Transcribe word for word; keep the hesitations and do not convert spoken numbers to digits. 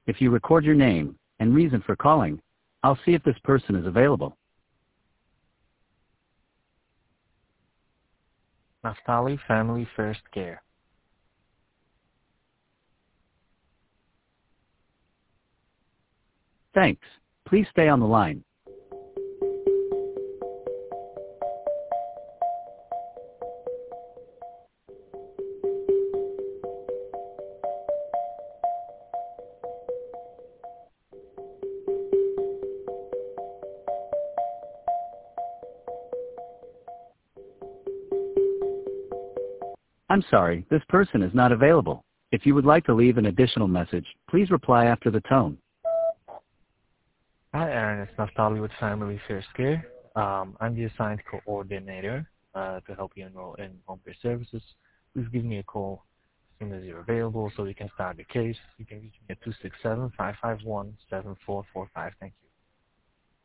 If you record your name and reason for calling, I'll see if this person is available. Naftali Family First Care. Thanks. Please stay on the line. I'm sorry, this person is not available. If you would like to leave an additional message, please reply after the tone. Hi, Aaron. It's Naftali with Family First Care. Um, I'm the assigned coordinator uh, to help you enroll in home care services. Please give me a call as soon as you're available so we can start the case. You can reach me at two six seven, five five one, seven four four five. Thank you.